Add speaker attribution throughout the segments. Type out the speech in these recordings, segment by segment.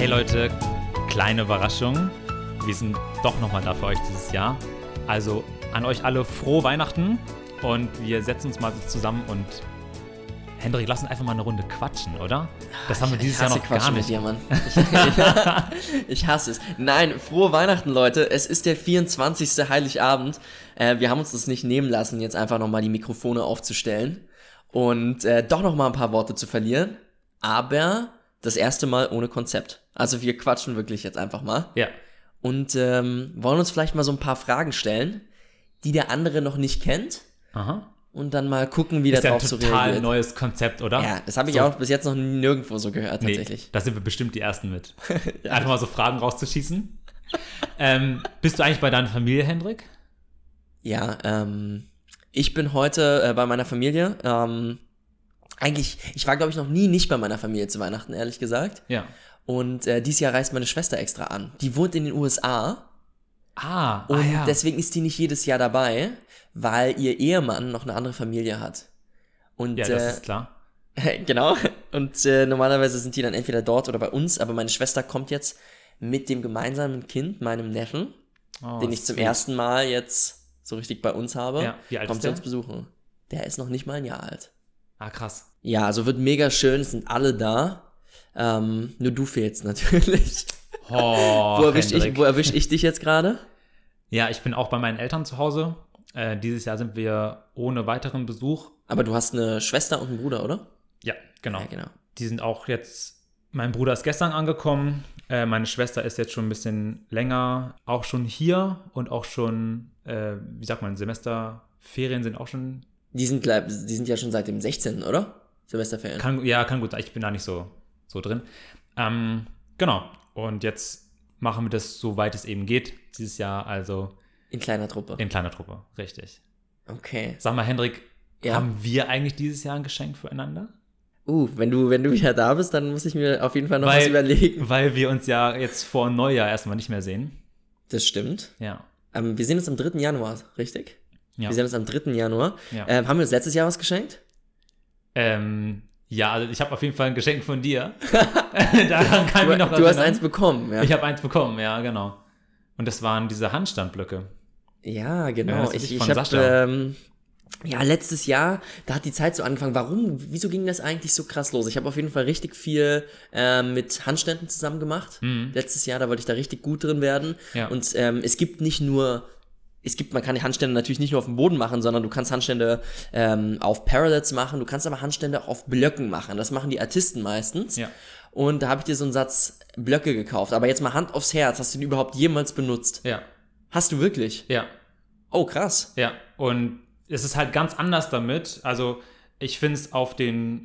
Speaker 1: Hey Leute, kleine Überraschung. Wir sind doch nochmal da für euch dieses Jahr. Also an euch alle frohe Weihnachten und wir setzen uns mal zusammen und Hendrik, lass uns einfach mal eine Runde quatschen, oder? Das haben wir dieses Jahr noch gar nicht.
Speaker 2: Mit dir, Mann. Ich hasse es. Nein, frohe Weihnachten, Leute. Es ist der 24. Heiligabend. Wir haben uns das nicht nehmen lassen, jetzt einfach nochmal die Mikrofone aufzustellen und doch nochmal ein paar Worte zu verlieren. Aber das erste Mal ohne Konzept. Also wir quatschen wirklich jetzt einfach mal.
Speaker 1: Ja.
Speaker 2: Und wollen uns vielleicht mal so ein paar Fragen stellen, die der andere noch nicht kennt.
Speaker 1: Aha.
Speaker 2: Und dann mal gucken, wie der drauf so reagiert.
Speaker 1: Das ist ein total neues Konzept, oder?
Speaker 2: Ja, das habe ich auch bis jetzt noch nirgendwo so gehört, tatsächlich.
Speaker 1: Nee, da sind wir bestimmt die Ersten mit.
Speaker 2: Ja.
Speaker 1: Einfach mal so Fragen rauszuschießen. Bist du eigentlich bei deiner Familie, Hendrik?
Speaker 2: Ja, ich bin heute bei meiner Familie. Eigentlich, ich war, glaube ich, noch nie nicht bei meiner Familie zu Weihnachten, ehrlich gesagt.
Speaker 1: Ja.
Speaker 2: Und dieses Jahr reist meine Schwester extra an. Die wohnt in den USA.
Speaker 1: Und ja.
Speaker 2: Deswegen ist die nicht jedes Jahr dabei, weil ihr Ehemann noch eine andere Familie hat. Und,
Speaker 1: ja, das ist klar.
Speaker 2: Genau. Und normalerweise sind die dann entweder dort oder bei uns. Aber meine Schwester kommt jetzt mit dem gemeinsamen Kind, meinem Neffen, den ich zum ersten Mal jetzt so richtig bei uns habe.
Speaker 1: Ja, wie alt
Speaker 2: kommt
Speaker 1: ist der?
Speaker 2: Uns besuchen. Der ist noch nicht mal ein Jahr alt.
Speaker 1: Ah, krass.
Speaker 2: Ja, also wird mega schön. Es sind alle da. Nur du fehlst natürlich.
Speaker 1: Oh,
Speaker 2: Wo erwisch ich dich jetzt gerade?
Speaker 1: Ja, ich bin auch bei meinen Eltern zu Hause. Dieses Jahr sind wir ohne weiteren Besuch.
Speaker 2: Aber du hast eine Schwester und einen Bruder, oder?
Speaker 1: Ja, genau.
Speaker 2: Ja, genau.
Speaker 1: Die sind auch jetzt, mein Bruder ist gestern angekommen. Meine Schwester ist jetzt schon ein bisschen länger auch schon hier und auch schon, Semesterferien sind auch schon.
Speaker 2: Die sind ja schon seit dem 16., oder? Semesterferien.
Speaker 1: Kann gut sein. Ich bin da nicht so drin. Genau. Und jetzt machen wir das, soweit es eben geht, dieses Jahr, also
Speaker 2: in kleiner Truppe.
Speaker 1: In kleiner Truppe, richtig.
Speaker 2: Okay.
Speaker 1: Sag mal, Hendrik,
Speaker 2: ja?
Speaker 1: Haben wir eigentlich dieses Jahr ein Geschenk füreinander?
Speaker 2: Wenn du wieder da bist, dann muss ich mir auf jeden Fall noch was überlegen.
Speaker 1: Weil wir uns ja jetzt vor Neujahr erstmal nicht mehr sehen.
Speaker 2: Das stimmt.
Speaker 1: Ja.
Speaker 2: Wir sehen uns am 3. Januar, richtig?
Speaker 1: Ja.
Speaker 2: Wir sehen uns am 3. Januar.
Speaker 1: Ja.
Speaker 2: Haben wir uns letztes Jahr was geschenkt?
Speaker 1: Ja, also ich habe auf jeden Fall ein Geschenk von dir. Daran kann ich mich noch erinnern.
Speaker 2: Du hast eins bekommen, ja.
Speaker 1: Ich habe eins bekommen, ja, genau. Und das waren diese Handstandblöcke.
Speaker 2: Ja, genau.
Speaker 1: Ich habe
Speaker 2: letztes Jahr, da hat die Zeit so angefangen. Wieso ging das eigentlich so krass los? Ich habe auf jeden Fall richtig viel mit Handständen zusammen gemacht. Letztes Jahr, da wollte ich da richtig gut drin werden.
Speaker 1: Ja.
Speaker 2: Und man kann die Handstände natürlich nicht nur auf dem Boden machen, sondern du kannst Handstände auf Parallels machen, du kannst aber Handstände auch auf Blöcken machen. Das machen die Artisten meistens.
Speaker 1: Ja.
Speaker 2: Und da habe ich dir so einen Satz Blöcke gekauft. Aber jetzt mal Hand aufs Herz, hast du den überhaupt jemals benutzt?
Speaker 1: Ja.
Speaker 2: Hast du wirklich?
Speaker 1: Ja.
Speaker 2: Oh, krass.
Speaker 1: Ja, und es ist halt ganz anders damit. Also ich finde es auf den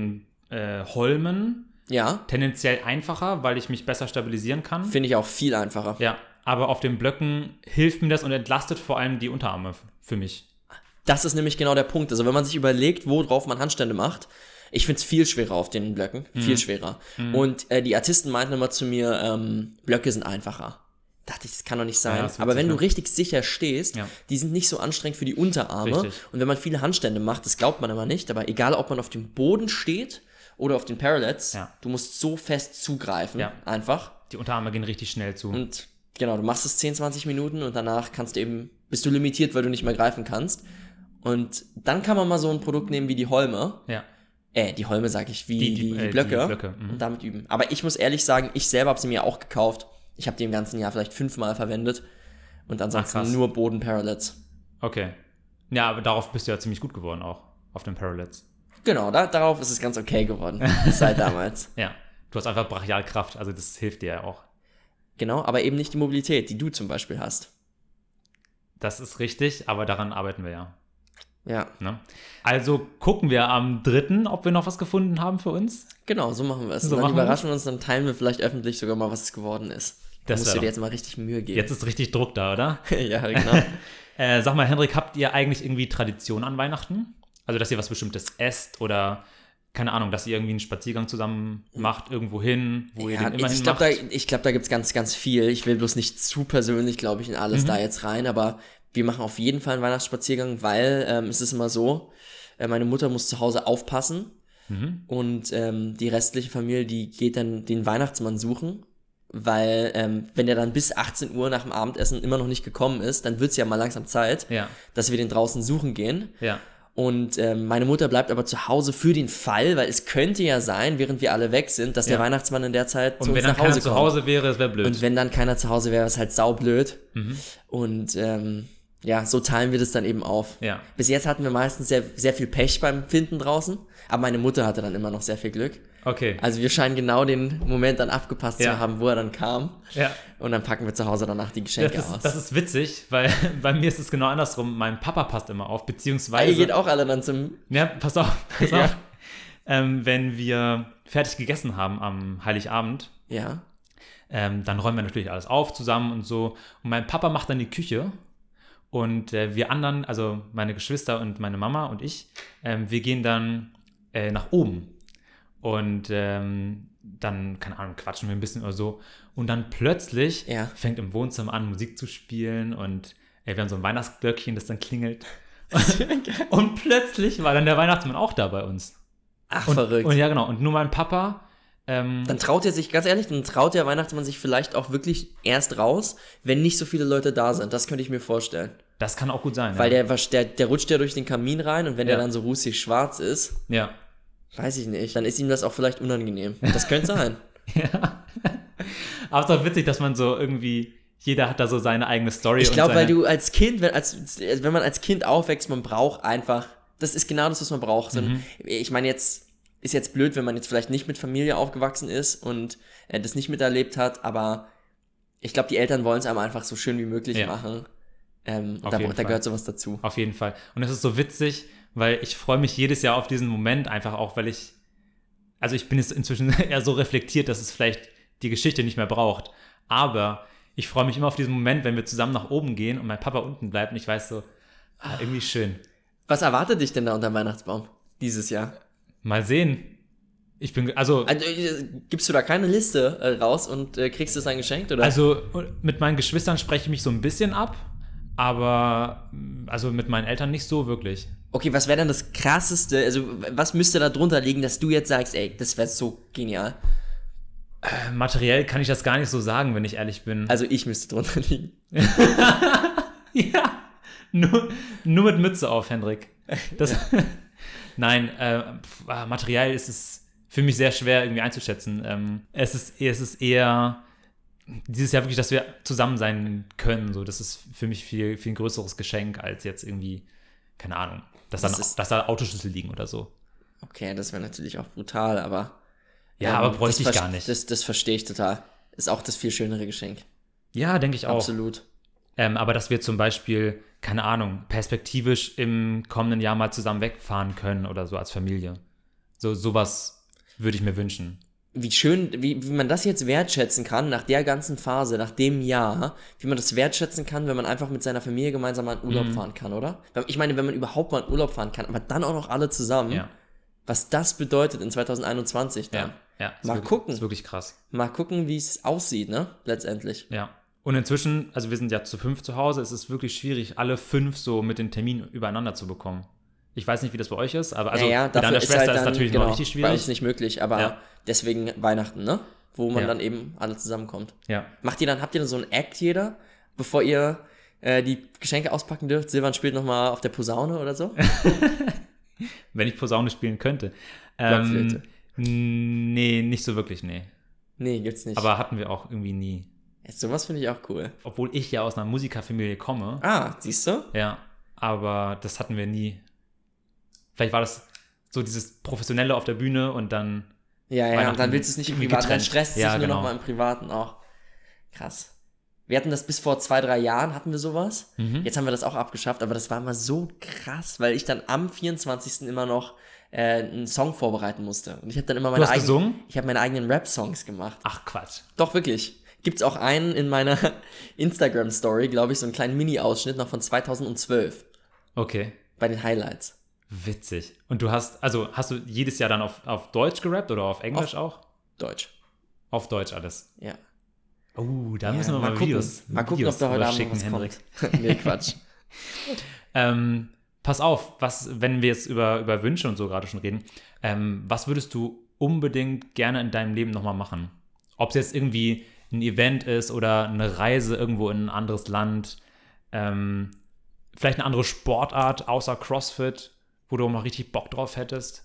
Speaker 1: Holmen tendenziell einfacher, weil ich mich besser stabilisieren kann.
Speaker 2: Finde ich auch viel einfacher.
Speaker 1: Ja, aber auf den Blöcken hilft mir das und entlastet vor allem die Unterarme für mich.
Speaker 2: Das ist nämlich genau der Punkt. Also wenn man sich überlegt, worauf man Handstände macht, ich finde es viel schwerer auf den Blöcken. Viel schwerer. Und die Artisten meinten immer zu mir, Blöcke sind einfacher. Dachte ich, das kann doch nicht sein. Aber wenn du richtig sicher stehst, die sind nicht so anstrengend für die Unterarme.
Speaker 1: Richtig.
Speaker 2: Und wenn man viele Handstände macht, das glaubt man immer nicht, aber egal, ob man auf dem Boden steht oder auf den Parallels, du musst so fest zugreifen, einfach.
Speaker 1: Die Unterarme gehen richtig schnell zu.
Speaker 2: Und genau, du machst es 10, 20 Minuten und danach bist du limitiert, weil du nicht mehr greifen kannst. Und dann kann man mal so ein Produkt nehmen wie die Holme.
Speaker 1: Ja.
Speaker 2: Die Holme sage ich, wie die Blöcke.
Speaker 1: Die Blöcke.
Speaker 2: Und damit üben. Aber ich muss ehrlich sagen, ich selber habe sie mir auch gekauft. Ich habe die im ganzen Jahr vielleicht 5-mal verwendet. Und ansonsten nur Boden-Parallels.
Speaker 1: Okay. Ja, aber darauf bist du ja ziemlich gut geworden auch. Auf den Parallels.
Speaker 2: Genau, darauf ist es ganz okay geworden. Seit damals.
Speaker 1: Ja. Du hast einfach Brachialkraft. Also das hilft dir ja auch.
Speaker 2: Genau, aber eben nicht die Mobilität, die du zum Beispiel hast.
Speaker 1: Das ist richtig, aber daran arbeiten wir ja.
Speaker 2: Ja.
Speaker 1: Ne? Also gucken wir am 3., ob wir noch was gefunden haben für uns.
Speaker 2: Genau, so machen wir es. Und dann überraschen wir uns, dann teilen wir vielleicht öffentlich sogar mal, was es geworden ist. Da musst du dir jetzt mal richtig Mühe geben.
Speaker 1: Jetzt ist richtig Druck da, oder?
Speaker 2: Ja, genau.
Speaker 1: Sag mal, Hendrik, habt ihr eigentlich irgendwie Tradition an Weihnachten? Also, dass ihr was Bestimmtes esst oder, keine Ahnung, dass ihr irgendwie einen Spaziergang zusammen macht, irgendwo hin, wo ihr den immerhin macht?
Speaker 2: Ich glaube, da gibt es ganz, ganz viel. Ich will bloß nicht zu persönlich, glaube ich, in alles da jetzt rein, aber wir machen auf jeden Fall einen Weihnachtsspaziergang, weil es ist immer so, meine Mutter muss zu Hause aufpassen und die restliche Familie, die geht dann den Weihnachtsmann suchen weil wenn der dann bis 18 Uhr nach dem Abendessen immer noch nicht gekommen ist, dann wird es ja mal langsam Zeit, dass wir den draußen suchen gehen.
Speaker 1: Ja.
Speaker 2: Und meine Mutter bleibt aber zu Hause für den Fall, weil es könnte ja sein, während wir alle weg sind, dass der Weihnachtsmann in der Zeit zu uns nach Hause kommt. Und wenn dann
Speaker 1: keiner zu Hause wäre, das wäre blöd.
Speaker 2: Und wenn dann keiner zu Hause wäre, wäre es halt saublöd. Und so teilen wir das dann eben auf.
Speaker 1: Ja.
Speaker 2: Bis jetzt hatten wir meistens sehr, sehr viel Pech beim Finden draußen, aber meine Mutter hatte dann immer noch sehr viel Glück.
Speaker 1: Okay.
Speaker 2: Also wir scheinen genau den Moment dann abgepasst zu haben, wo er dann kam.
Speaker 1: Ja.
Speaker 2: Und dann packen wir zu Hause danach die Geschenke aus.
Speaker 1: Das ist witzig, weil bei mir ist es genau andersrum. Mein Papa passt immer auf, beziehungsweise...
Speaker 2: Ihr geht auch alle dann zum...
Speaker 1: Ja, pass auf. Wenn wir fertig gegessen haben am Heiligabend, dann räumen wir natürlich alles auf zusammen und so. Und mein Papa macht dann die Küche und wir anderen, also meine Geschwister und meine Mama und ich, wir gehen dann nach oben. Und dann, keine Ahnung, quatschen wir ein bisschen oder so. Und dann plötzlich fängt im Wohnzimmer an, Musik zu spielen. Und wir haben so ein Weihnachtsglöckchen, das dann klingelt. Und plötzlich war dann der Weihnachtsmann auch da bei uns.
Speaker 2: Ach, verrückt.
Speaker 1: Und ja, genau. Und nur mein Papa...
Speaker 2: dann traut er sich, ganz ehrlich, dann traut der Weihnachtsmann sich vielleicht auch wirklich erst raus, wenn nicht so viele Leute da sind. Das könnte ich mir vorstellen.
Speaker 1: Das kann auch gut sein,
Speaker 2: weil der rutscht ja durch den Kamin rein und wenn der dann so rußig schwarz ist...
Speaker 1: Ja.
Speaker 2: Weiß ich nicht. Dann ist ihm das auch vielleicht unangenehm. Das könnte sein.
Speaker 1: Ja. Aber es ist doch witzig, dass man so irgendwie, jeder hat da so seine eigene Story.
Speaker 2: Ich glaube, weil du als Kind, wenn man als Kind aufwächst, man braucht einfach, das ist genau das, was man braucht. Ich meine, ist jetzt blöd, wenn man jetzt vielleicht nicht mit Familie aufgewachsen ist und das nicht miterlebt hat, aber ich glaube, die Eltern wollen es einem einfach so schön wie möglich machen. Da gehört sowas dazu.
Speaker 1: Auf jeden Fall. Und es ist so witzig, weil ich freue mich jedes Jahr auf diesen Moment einfach auch, weil ich bin jetzt inzwischen eher so reflektiert, dass es vielleicht die Geschichte nicht mehr braucht. Aber ich freue mich immer auf diesen Moment, wenn wir zusammen nach oben gehen und mein Papa unten bleibt und ich weiß so, irgendwie schön.
Speaker 2: Was erwartet dich denn da unter dem Weihnachtsbaum dieses Jahr?
Speaker 1: Mal sehen.
Speaker 2: Gibst du da keine Liste raus und kriegst du es dann geschenkt, oder?
Speaker 1: Also mit meinen Geschwistern spreche ich mich so ein bisschen ab, aber also mit meinen Eltern nicht so wirklich.
Speaker 2: Okay, was wäre denn das Krasseste, also was müsste da drunter liegen, dass du jetzt sagst, ey, das wäre so genial?
Speaker 1: Materiell kann ich das gar nicht so sagen, wenn ich ehrlich bin.
Speaker 2: Also ich müsste drunter liegen.
Speaker 1: Ja, nur mit Mütze auf, Hendrik. Nein, materiell ist es für mich sehr schwer irgendwie einzuschätzen. Es ist eher dieses Jahr wirklich, dass wir zusammen sein können. So, das ist für mich viel, viel größeres Geschenk als jetzt irgendwie, keine Ahnung, dass da Autoschlüssel liegen oder so. Okay,
Speaker 2: das wäre natürlich auch brutal, aber...
Speaker 1: Ja, aber bräuchte ich gar nicht.
Speaker 2: Das verstehe ich total. Ist auch das viel schönere Geschenk.
Speaker 1: Ja, denke ich auch.
Speaker 2: Absolut.
Speaker 1: Aber dass wir zum Beispiel, keine Ahnung, perspektivisch im kommenden Jahr mal zusammen wegfahren können oder so als Familie. Sowas würde ich mir wünschen.
Speaker 2: Wie schön, wie man das jetzt wertschätzen kann, nach der ganzen Phase, nach dem Jahr, wie man das wertschätzen kann, wenn man einfach mit seiner Familie gemeinsam mal in Urlaub fahren kann, oder? Ich meine, wenn man überhaupt mal in Urlaub fahren kann, aber dann auch noch alle zusammen, was das bedeutet in 2021 dann.
Speaker 1: Ja,
Speaker 2: mal gucken.
Speaker 1: Ist wirklich krass.
Speaker 2: Mal gucken, wie es aussieht, ne, letztendlich.
Speaker 1: Ja. Und inzwischen, also wir sind ja zu 5 zu Hause, es ist wirklich schwierig, alle 5 so mit den Terminen übereinander zu bekommen. Ich weiß nicht, wie das bei euch ist, aber also mit deiner Schwester ist es natürlich noch richtig schwierig.
Speaker 2: Bei uns nicht möglich, aber deswegen Weihnachten, ne? Wo man dann eben alle zusammenkommt.
Speaker 1: Ja.
Speaker 2: Habt ihr dann so einen Act jeder, bevor ihr die Geschenke auspacken dürft? Silvan spielt nochmal auf der Posaune oder so?
Speaker 1: Wenn ich Posaune spielen könnte.
Speaker 2: Blockflöte.
Speaker 1: Nee, nicht so wirklich, nee.
Speaker 2: Nee, gibt's nicht.
Speaker 1: Aber hatten wir auch irgendwie nie.
Speaker 2: Sowas finde ich auch cool.
Speaker 1: Obwohl ich ja aus einer Musikerfamilie komme.
Speaker 2: Ah, siehst du?
Speaker 1: Ja, aber das hatten wir nie. Vielleicht war das so dieses Professionelle auf der Bühne und dann...
Speaker 2: Ja, und dann willst du es nicht im Privaten, dann stresst es sich nur noch mal im Privaten auch. Krass. Wir hatten das bis vor 2-3 Jahren, hatten wir sowas. Jetzt haben wir das auch abgeschafft, aber das war immer so krass, weil ich dann am 24. immer noch einen Song vorbereiten musste. Und ich habe dann immer meine eigenen Rap-Songs gemacht.
Speaker 1: Ach, Quatsch.
Speaker 2: Doch, wirklich. Gibt's auch einen in meiner Instagram-Story, glaube ich, so einen kleinen Mini-Ausschnitt noch von 2012.
Speaker 1: Okay.
Speaker 2: Bei den Highlights.
Speaker 1: Witzig. Und hast du jedes Jahr dann auf Deutsch gerappt oder auf Englisch auch?
Speaker 2: Deutsch.
Speaker 1: Auf Deutsch alles?
Speaker 2: Ja.
Speaker 1: Oh, da müssen wir mal Videos
Speaker 2: gucken, ob da heute Abend was kommt. Nee, Quatsch.
Speaker 1: Pass auf, wenn wir jetzt über Wünsche und so gerade schon reden, was würdest du unbedingt gerne in deinem Leben nochmal machen? Ob es jetzt irgendwie ein Event ist oder eine Reise irgendwo in ein anderes Land, vielleicht eine andere Sportart außer CrossFit, wo du auch mal richtig Bock drauf hättest?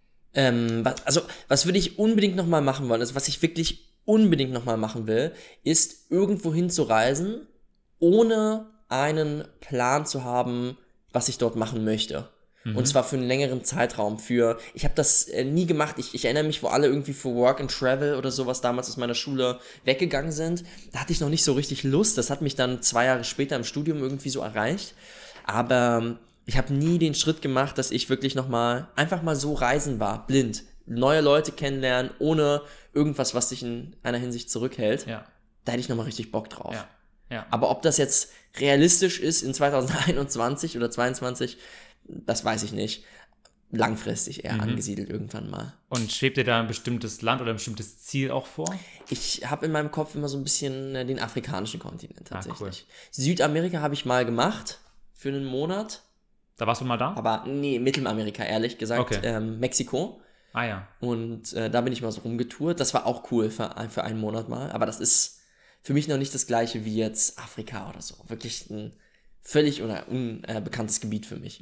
Speaker 2: Was würde ich unbedingt nochmal machen wollen, also was ich wirklich unbedingt nochmal machen will, ist irgendwo hin zu reisen, ohne einen Plan zu haben, was ich dort machen möchte. Und zwar für einen längeren Zeitraum. Ich habe das nie gemacht. Ich erinnere mich, wo alle irgendwie für Work and Travel oder sowas damals aus meiner Schule weggegangen sind. Da hatte ich noch nicht so richtig Lust. Das hat mich dann 2 Jahre später im Studium irgendwie so erreicht. Aber ich habe nie den Schritt gemacht, dass ich wirklich einfach mal so reisen war, blind. Neue Leute kennenlernen, ohne irgendwas, was dich in einer Hinsicht zurückhält.
Speaker 1: Ja.
Speaker 2: Da hätte ich nochmal richtig Bock drauf.
Speaker 1: Ja.
Speaker 2: Aber ob das jetzt realistisch ist in 2021 oder 2022, das weiß ich nicht. Langfristig eher angesiedelt irgendwann mal.
Speaker 1: Und schwebt dir da ein bestimmtes Land oder ein bestimmtes Ziel auch vor?
Speaker 2: Ich habe in meinem Kopf immer so ein bisschen den afrikanischen Kontinent tatsächlich.
Speaker 1: Cool.
Speaker 2: Südamerika habe ich mal gemacht für einen Monat.
Speaker 1: Da warst du mal da?
Speaker 2: Aber nee, Mittelamerika, ehrlich gesagt.
Speaker 1: Okay.
Speaker 2: Mexiko.
Speaker 1: Ah ja.
Speaker 2: Und da bin ich mal so rumgetourt. Das war auch cool für einen Monat mal. Aber das ist für mich noch nicht das gleiche wie jetzt Afrika oder so. Wirklich ein völlig unbekanntes Gebiet für mich.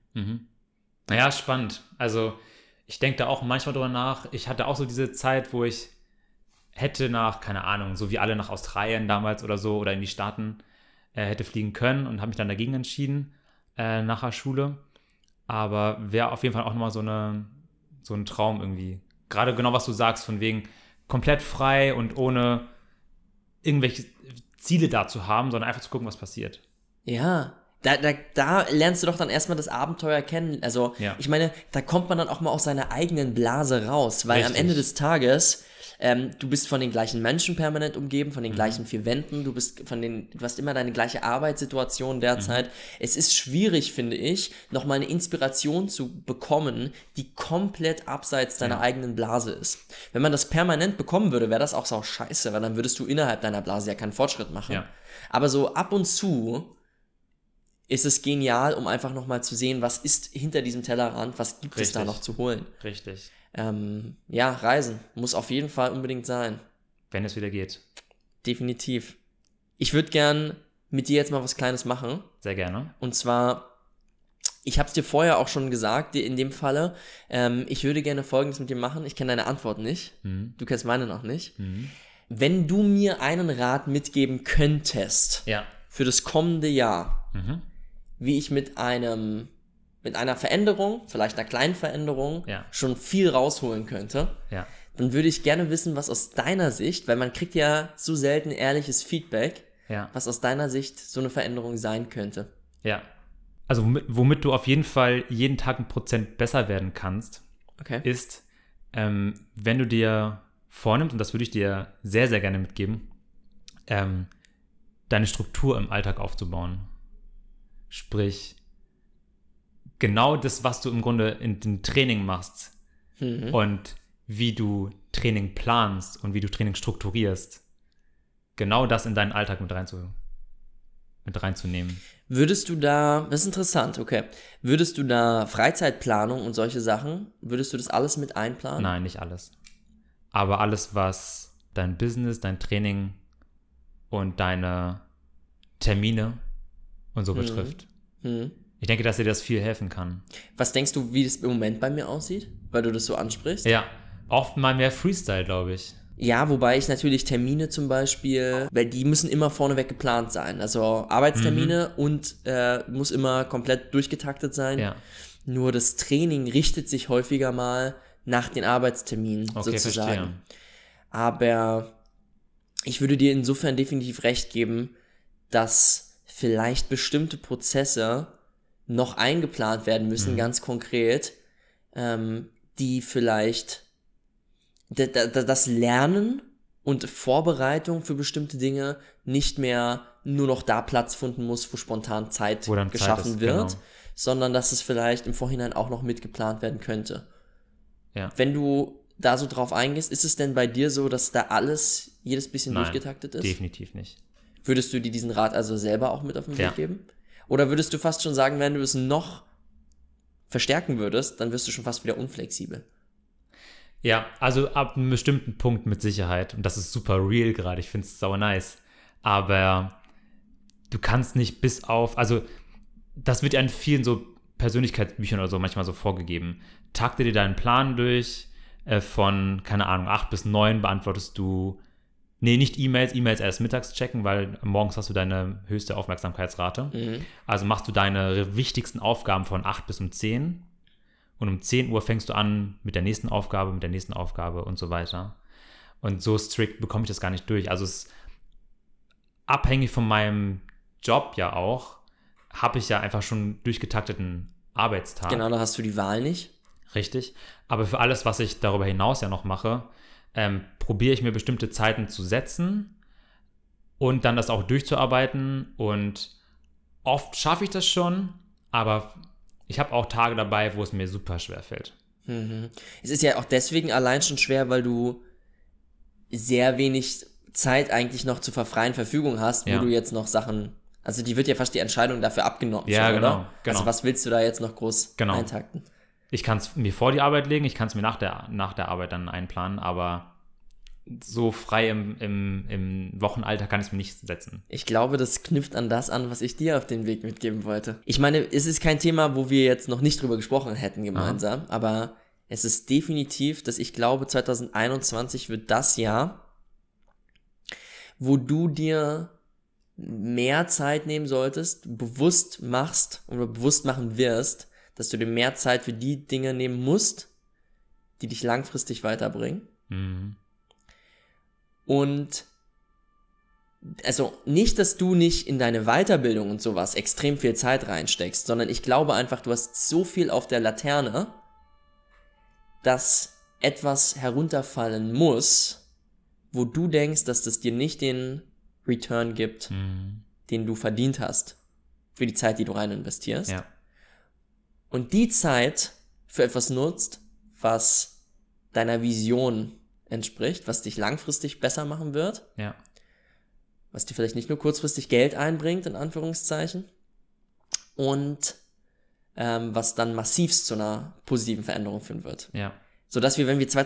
Speaker 1: Naja, spannend. Also ich denke da auch manchmal drüber nach. Ich hatte auch so diese Zeit, wo ich hätte keine Ahnung, so wie alle nach Australien damals oder so oder in die Staaten hätte fliegen können und habe mich dann dagegen entschieden nach der Schule. Aber wäre auf jeden Fall auch nochmal so ein Traum irgendwie. Gerade genau, was du sagst, von wegen komplett frei und ohne irgendwelche Ziele da zu haben, sondern einfach zu gucken, was passiert.
Speaker 2: Ja, da lernst du doch dann erstmal das Abenteuer kennen. Also, Ich meine, da kommt man dann auch mal aus seiner eigenen Blase raus, weil am Ende des Tages, du bist von den gleichen Menschen permanent umgeben, von den gleichen 4 Wänden, du hast immer deine gleiche Arbeitssituation derzeit. Es ist schwierig, finde ich, nochmal eine Inspiration zu bekommen, die komplett abseits deiner eigenen Blase ist. Wenn man das permanent bekommen würde, wäre das auch so scheiße, weil dann würdest du innerhalb deiner Blase ja keinen Fortschritt machen. Ja. Aber so ab und zu ist es genial, um einfach nochmal zu sehen, was ist hinter diesem Tellerrand, was gibt es da noch zu holen.
Speaker 1: Richtig.
Speaker 2: Reisen muss auf jeden Fall unbedingt sein.
Speaker 1: Wenn es wieder geht.
Speaker 2: Definitiv. Ich würde gern mit dir jetzt mal was Kleines machen.
Speaker 1: Sehr gerne.
Speaker 2: Und zwar, ich habe es dir vorher auch schon gesagt, in dem Falle, ich würde gerne Folgendes mit dir machen. Ich kenne deine Antwort nicht. Du kennst meine noch nicht. Wenn du mir einen Rat mitgeben könntest für das kommende Jahr, wie ich mit einer Veränderung, vielleicht einer kleinen Veränderung, schon viel rausholen könnte, dann würde ich gerne wissen, was aus deiner Sicht, weil man kriegt ja so selten ehrliches Feedback, was aus deiner Sicht so eine Veränderung sein könnte.
Speaker 1: Ja. Also womit du auf jeden Fall jeden Tag 1% besser werden kannst, ist, wenn du dir vornimmst, und das würde ich dir sehr, sehr gerne mitgeben, deine Struktur im Alltag aufzubauen. Sprich, genau das, was du im Grunde in dem Training machst und wie du Training planst und wie du Training strukturierst, genau das in deinen Alltag mit reinzunehmen.
Speaker 2: Würdest du da, das ist interessant, würdest du da Freizeitplanung und solche Sachen, würdest du das alles mit einplanen?
Speaker 1: Nein, nicht alles. Aber alles, was dein Business, dein Training und deine Termine und so betrifft. Ich denke, dass dir das viel helfen kann.
Speaker 2: Was denkst du, wie das im Moment bei mir aussieht, weil du das so ansprichst?
Speaker 1: Ja, oft mal mehr Freestyle, glaube ich.
Speaker 2: Ja, wobei ich natürlich Termine zum Beispiel, weil die müssen immer vorneweg geplant sein. Also Arbeitstermine und muss immer komplett durchgetaktet sein. Ja. Nur das Training richtet sich häufiger mal nach den Arbeitsterminen sozusagen. Verstehe. Aber ich würde dir insofern definitiv recht geben, dass vielleicht bestimmte Prozesse noch eingeplant werden müssen, ganz konkret, die vielleicht das Lernen und Vorbereitung für bestimmte Dinge nicht mehr nur noch da Platz finden muss, wo spontan Zeit geschaffen wird, sondern dass es vielleicht im Vorhinein auch noch mitgeplant werden könnte. Ja. Wenn du da so drauf eingehst, ist es denn bei dir so, dass da jedes bisschen durchgetaktet ist?
Speaker 1: Definitiv nicht.
Speaker 2: Würdest du dir diesen Rat also selber auch mit auf den Weg geben? Oder würdest du fast schon sagen, wenn du es noch verstärken würdest, dann wirst du schon fast wieder unflexibel?
Speaker 1: Ja, also ab einem bestimmten Punkt mit Sicherheit. Und das ist super real gerade. Ich finde es sau nice. Aber du kannst nicht also das wird ja in vielen so Persönlichkeitsbüchern oder so manchmal so vorgegeben. Takte dir deinen Plan durch, von, keine Ahnung, 8 bis 9 beantwortest du, nicht E-Mails erst mittags checken, weil morgens hast du deine höchste Aufmerksamkeitsrate. Also machst du deine wichtigsten Aufgaben von 8 bis um 10 und um 10 Uhr fängst du an mit der nächsten Aufgabe und so weiter. Und so strikt bekomme ich das gar nicht durch. Also es ist abhängig von meinem Job ja auch, habe ich ja einfach schon durchgetakteten Arbeitstag.
Speaker 2: Genau, da hast du die Wahl nicht.
Speaker 1: Richtig. Aber für alles, was ich darüber hinaus ja noch mache, probiere ich mir bestimmte Zeiten zu setzen und dann das auch durchzuarbeiten. Und oft schaffe ich das schon, aber ich habe auch Tage dabei, wo es mir super schwer fällt.
Speaker 2: Es ist ja auch deswegen allein schon schwer, weil du sehr wenig Zeit eigentlich noch zur freien Verfügung hast, wo du jetzt noch Sachen, also die wird ja fast die Entscheidung dafür abgenommen.
Speaker 1: Ja,
Speaker 2: schon,
Speaker 1: genau,
Speaker 2: oder?
Speaker 1: genau.
Speaker 2: Also was willst du da jetzt noch groß eintakten?
Speaker 1: Ich kann es mir vor die Arbeit legen, ich kann es mir nach der Arbeit dann einplanen, aber so frei im Wochenalter kann ich es mir nicht setzen.
Speaker 2: Ich glaube, das knüpft an das an, was ich dir auf den Weg mitgeben wollte. Ich meine, es ist kein Thema, wo wir jetzt noch nicht drüber gesprochen hätten gemeinsam, aber es ist definitiv, dass ich glaube, 2021 wird das Jahr, wo du dir mehr Zeit nehmen solltest, bewusst machst oder bewusst machen wirst, dass du dir mehr Zeit für die Dinge nehmen musst, die dich langfristig weiterbringen. Und also nicht, dass du nicht in deine Weiterbildung und sowas extrem viel Zeit reinsteckst, sondern ich glaube einfach, du hast so viel auf der Laterne, dass etwas herunterfallen muss, wo du denkst, dass das dir nicht den Return gibt, den du verdient hast für die Zeit, die du rein investierst.
Speaker 1: Ja.
Speaker 2: Und die Zeit für etwas nutzt, was deiner Vision entspricht, was dich langfristig besser machen wird.
Speaker 1: Ja.
Speaker 2: Was dir vielleicht nicht nur kurzfristig Geld einbringt, in Anführungszeichen. Und was dann massivst zu einer positiven Veränderung führen wird.
Speaker 1: Ja.
Speaker 2: Sodass wir, wenn wir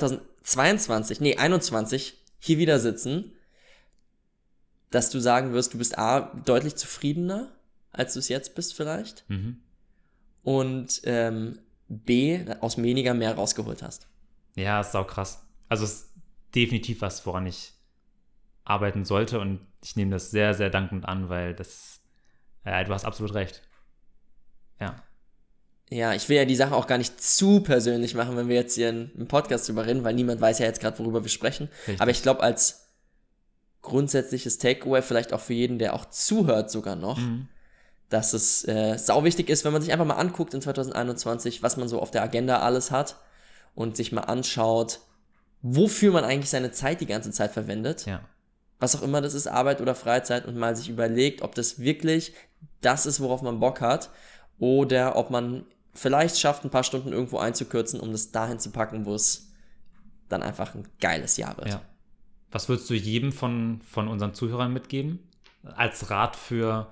Speaker 2: 2021 hier wieder sitzen, dass du sagen wirst, du bist A, deutlich zufriedener, als du es jetzt bist vielleicht. Und B, aus weniger mehr rausgeholt hast.
Speaker 1: Ja, ist sau krass. Also es ist definitiv was, woran ich arbeiten sollte und ich nehme das sehr, sehr dankend an, weil du hast absolut recht. Ja.
Speaker 2: Ja, ich will ja die Sache auch gar nicht zu persönlich machen, wenn wir jetzt hier im Podcast drüber reden, weil niemand weiß ja jetzt gerade, worüber wir sprechen.
Speaker 1: Richtig.
Speaker 2: Aber ich glaube, als grundsätzliches Takeaway, vielleicht auch für jeden, der auch zuhört sogar noch, dass es sau wichtig ist, wenn man sich einfach mal anguckt in 2021, was man so auf der Agenda alles hat und sich mal anschaut, wofür man eigentlich seine Zeit die ganze Zeit verwendet.
Speaker 1: Ja.
Speaker 2: Was auch immer das ist, Arbeit oder Freizeit, und mal sich überlegt, ob das wirklich das ist, worauf man Bock hat, oder ob man vielleicht schafft, ein paar Stunden irgendwo einzukürzen, um das dahin zu packen, wo es dann einfach ein geiles Jahr wird.
Speaker 1: Ja. Was würdest du jedem von unseren Zuhörern mitgeben? Als Rat für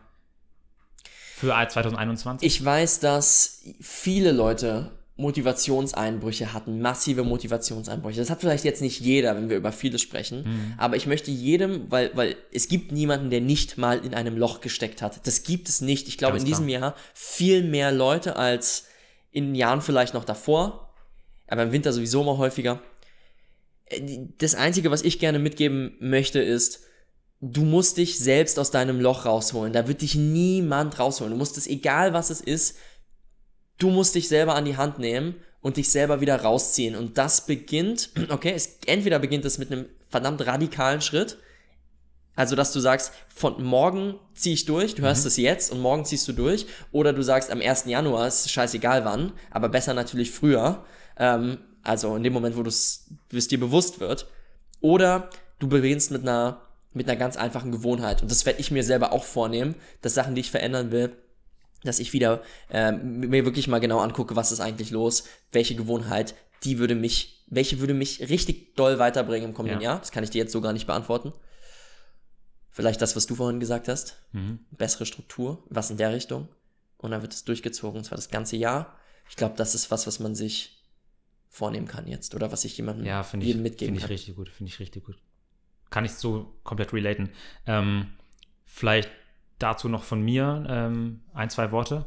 Speaker 1: 2021?
Speaker 2: Ich weiß, dass viele Leute Motivationseinbrüche hatten, massive Motivationseinbrüche. Das hat vielleicht jetzt nicht jeder, wenn wir über viele sprechen, aber ich möchte jedem, weil es gibt niemanden, der nicht mal in einem Loch gesteckt hat. Das gibt es nicht. Ich glaube,
Speaker 1: Ganz
Speaker 2: in diesem Jahr viel mehr Leute als in Jahren vielleicht noch davor, aber im Winter sowieso mal häufiger. Das Einzige, was ich gerne mitgeben möchte, ist, du musst dich selbst aus deinem Loch rausholen. Da wird dich niemand rausholen. Du musst es, egal was es ist, du musst dich selber an die Hand nehmen und dich selber wieder rausziehen. Und das beginnt, entweder beginnt es mit einem verdammt radikalen Schritt, also dass du sagst, von morgen ziehe ich durch, du hörst es jetzt und morgen ziehst du durch, oder du sagst, am 1. Januar ist scheißegal wann, aber besser natürlich früher, also in dem Moment, wo es dir bewusst wird, oder du beginnst mit einer ganz einfachen Gewohnheit. Und das werde ich mir selber auch vornehmen, dass Sachen, die ich verändern will, dass ich wieder mir wirklich mal genau angucke, was ist eigentlich los, welche Gewohnheit, welche würde mich richtig doll weiterbringen im kommenden Jahr. Das kann ich dir jetzt so gar nicht beantworten. Vielleicht das, was du vorhin gesagt hast. Bessere Struktur, was in der Richtung. Und dann wird es durchgezogen, und zwar das ganze Jahr. Ich glaube, das ist was man sich vornehmen kann jetzt oder was ich jemandem
Speaker 1: jedem
Speaker 2: mitgeben kann.
Speaker 1: Finde ich richtig gut. Kann ich so komplett relaten. Vielleicht dazu noch von mir 1, 2 Worte.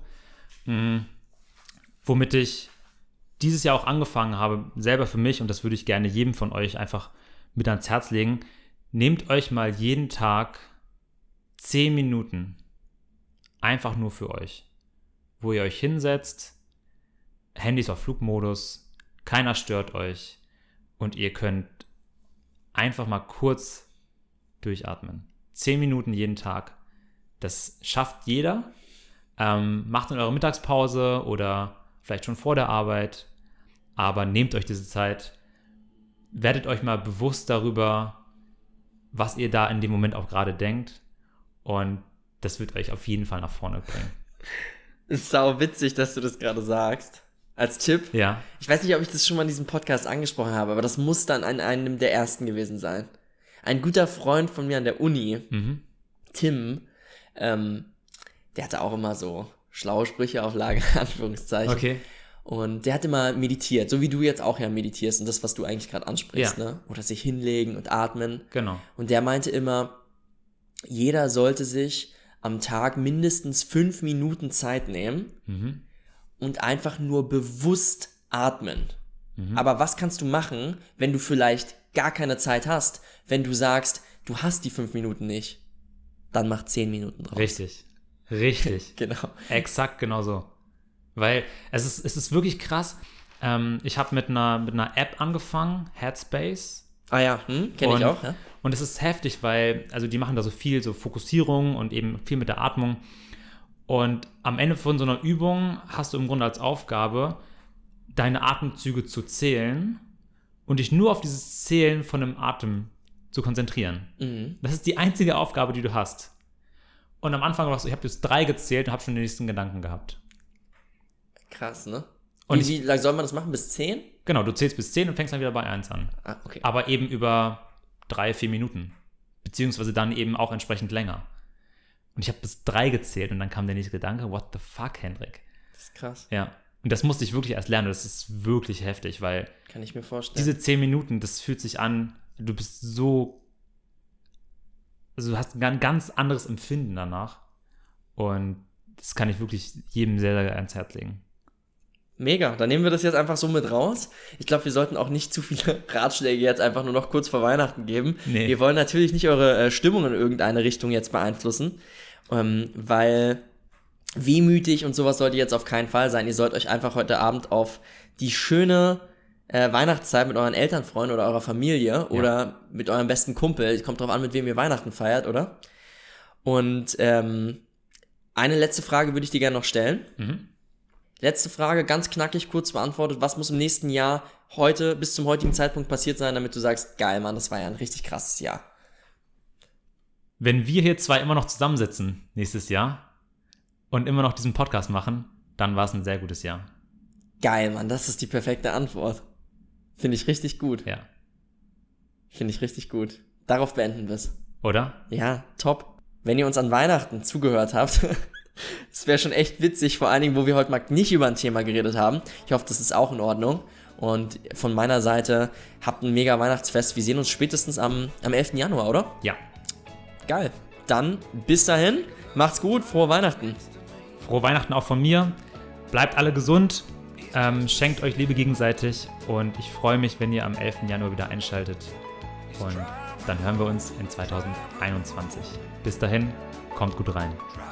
Speaker 1: Womit ich dieses Jahr auch angefangen habe, selber für mich, und das würde ich gerne jedem von euch einfach mit ans Herz legen, nehmt euch mal jeden Tag 10 Minuten einfach nur für euch, wo ihr euch hinsetzt, Handys auf Flugmodus, keiner stört euch und ihr könnt einfach mal kurz durchatmen. 10 Minuten jeden Tag. Das schafft jeder. Macht in eurer Mittagspause oder vielleicht schon vor der Arbeit, aber nehmt euch diese Zeit, werdet euch mal bewusst darüber, was ihr da in dem Moment auch gerade denkt, und das wird euch auf jeden Fall nach vorne bringen.
Speaker 2: Ist sau witzig, dass du das gerade sagst. Als Tipp.
Speaker 1: Ja.
Speaker 2: Ich weiß nicht, ob ich das schon mal in diesem Podcast angesprochen habe, aber das muss dann an einem der ersten gewesen sein. Ein guter Freund von mir an der Uni, Tim, der hatte auch immer so schlaue Sprüche auf Lager, Anführungszeichen.
Speaker 1: Okay.
Speaker 2: Und der hat immer meditiert, so wie du jetzt auch ja meditierst und das, was du eigentlich gerade ansprichst,
Speaker 1: Ja.
Speaker 2: ne? Oder sich hinlegen und atmen.
Speaker 1: Genau.
Speaker 2: Und der meinte immer, jeder sollte sich am Tag mindestens 5 Minuten Zeit nehmen und einfach nur bewusst atmen. Aber was kannst du machen, wenn du vielleicht gar keine Zeit hast? Wenn du sagst, du hast die 5 Minuten nicht, dann mach 10 Minuten draus.
Speaker 1: Richtig.
Speaker 2: Genau.
Speaker 1: Exakt genau so. Weil es ist wirklich krass. Ich habe mit einer App angefangen, Headspace.
Speaker 2: Ah ja, kenne ich auch. Ja?
Speaker 1: Und es ist heftig, weil, also die machen da so viel, so Fokussierung und eben viel mit der Atmung. Und am Ende von so einer Übung hast du im Grunde als Aufgabe, deine Atemzüge zu zählen und dich nur auf dieses Zählen von einem Atem zu konzentrieren. Das ist die einzige Aufgabe, die du hast. Und am Anfang war es so, ich habe bis 3 gezählt und habe schon den nächsten Gedanken gehabt.
Speaker 2: Krass, ne?
Speaker 1: Und
Speaker 2: wie lange soll man das machen? Bis 10?
Speaker 1: Genau, du zählst bis 10 und fängst dann wieder bei 1 an.
Speaker 2: Ah, okay.
Speaker 1: Aber eben über 3, 4 Minuten. Beziehungsweise dann eben auch entsprechend länger. Und ich habe bis 3 gezählt und dann kam der nächste Gedanke, what the fuck, Hendrik?
Speaker 2: Das ist krass.
Speaker 1: Ja. Und das musste ich wirklich erst lernen. Das ist wirklich heftig, weil
Speaker 2: kann ich mir vorstellen.
Speaker 1: Diese 10 Minuten, das fühlt sich an, du bist so, also du hast ein ganz anderes Empfinden danach. Und das kann ich wirklich jedem sehr, sehr ans Herz legen.
Speaker 2: Mega, dann nehmen wir das jetzt einfach so mit raus. Ich glaube, wir sollten auch nicht zu viele Ratschläge jetzt einfach nur noch kurz vor Weihnachten geben.
Speaker 1: Nee.
Speaker 2: Wir wollen natürlich nicht eure Stimmung in irgendeine Richtung jetzt beeinflussen, weil wehmütig und sowas sollte jetzt auf keinen Fall sein. Ihr sollt euch einfach heute Abend auf die schöne Weihnachtszeit mit euren Eltern freuen oder eurer Familie oder mit eurem besten Kumpel. Kommt drauf an, mit wem ihr Weihnachten feiert, oder? Und eine letzte Frage würde ich dir gerne noch stellen. Letzte Frage, ganz knackig, kurz beantwortet. Was muss im nächsten Jahr bis zum heutigen Zeitpunkt passiert sein, damit du sagst, geil, Mann, das war ja ein richtig krasses Jahr?
Speaker 1: Wenn wir hier zwei immer noch zusammensitzen nächstes Jahr und immer noch diesen Podcast machen, dann war es ein sehr gutes Jahr.
Speaker 2: Geil, Mann, das ist die perfekte Antwort. Finde ich richtig gut.
Speaker 1: Ja.
Speaker 2: Finde ich richtig gut. Darauf beenden wir es.
Speaker 1: Oder?
Speaker 2: Ja, top. Wenn ihr uns an Weihnachten zugehört habt, es wäre schon echt witzig, vor allen Dingen, wo wir heute mal nicht über ein Thema geredet haben. Ich hoffe, das ist auch in Ordnung. Und von meiner Seite, habt ein mega Weihnachtsfest. Wir sehen uns spätestens am 11. Januar, oder?
Speaker 1: Ja.
Speaker 2: Geil. Dann bis dahin, macht's gut, frohe Weihnachten.
Speaker 1: Frohe Weihnachten auch von mir. Bleibt alle gesund, schenkt euch Liebe gegenseitig und ich freue mich, wenn ihr am 11. Januar wieder einschaltet. Und dann hören wir uns in 2021. Bis dahin, kommt gut rein.